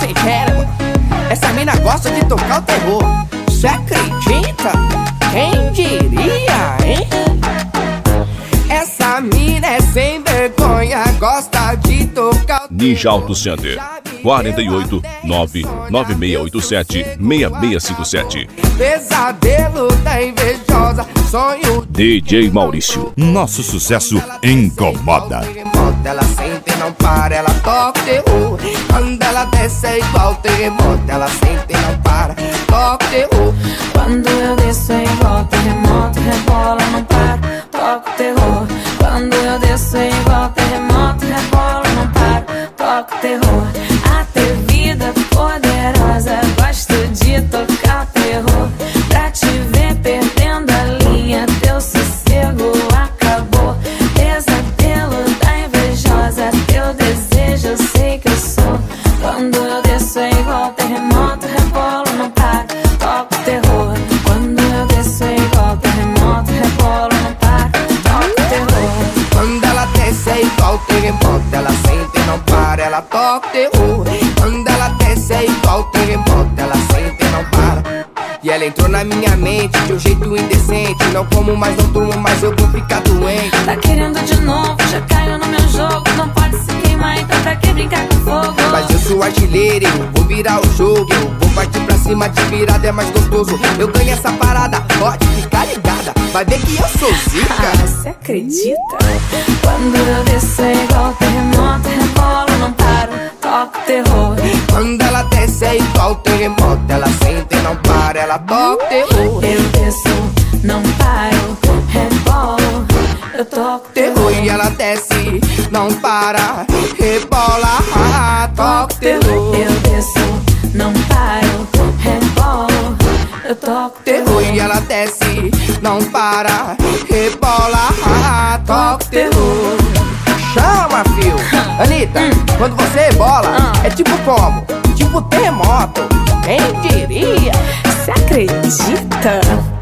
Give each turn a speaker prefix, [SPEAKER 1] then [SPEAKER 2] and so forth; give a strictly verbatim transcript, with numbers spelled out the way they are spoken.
[SPEAKER 1] sem cérebro. Essa mina gosta de tocar o terror. Cê acredita? Quem diria, hein? Essa mina é sem vergonha, gosta de tocar o terror.
[SPEAKER 2] Ninja Auto Center, quatro oito nove nove seis oito sete seis seis cinco sete.
[SPEAKER 1] Pesadelo da invejosa, sonho
[SPEAKER 2] D J Maurício.
[SPEAKER 3] Nosso sucesso incomoda.
[SPEAKER 1] Ela sente e não para, ela toca o terror. Quando ela desce é igual terremoto. Ela sente e não para, toca o terror.
[SPEAKER 4] Quando eu desço é igual terremoto, rebola, não para, toca o terror. Quando eu desço é igual terremoto, rebola, não para, toca o terror. Atrevida, poderosa, gosto de tocar o terror. Pra te ver perdendo a linha, teu sossego acabou. Pesadelo da invejosa, teu desejo eu sei que eu sou. Quando eu desço é igual terremoto, rebolo, não para, toca o terror. Quando eu desço é igual terremoto, rebolo, não para, toca o terror.
[SPEAKER 1] Quando ela desce é igual terremoto. Ela sente e não para, ela toca o terror. Quando ela desce é igual terremoto. Ela sente e não para. E ela entrou na minha mente de um jeito indecente. Não como mais, não durmo mais, eu vou ficar doente.
[SPEAKER 4] Tá querendo de novo, já caiu no meu jogo. Não pode se queimar, então pra que brincar com fogo?
[SPEAKER 1] Mas eu sou artilheiro, eu vou virar o jogo. Eu vou partir pra cima, de virada é mais gostoso. Eu ganho essa parada, pode ficar ligada. Vai ver que eu sou zica.
[SPEAKER 4] Ah, cê acredita? Quando eu desço é igual terremoto, rebolo, não paro, toca o terror.
[SPEAKER 1] Quando ela desce é igual terremoto. Ela sente e não para, ela toca o terror.
[SPEAKER 4] Eu desço, não paro, rebolo, eu toco o
[SPEAKER 1] Terror
[SPEAKER 4] terror.
[SPEAKER 1] e ela desce, não para, rebola, ah, toca o terror.
[SPEAKER 4] Eu desço, não paro, rebolo, eu toco o
[SPEAKER 1] Terror
[SPEAKER 4] terror.
[SPEAKER 1] e ela desce, não para, rebola, ah, toca o terror. Chama, fio. Anitta, quando você rebola, é tipo como? Tipo terremoto. Quem diria?
[SPEAKER 4] Cê acredita?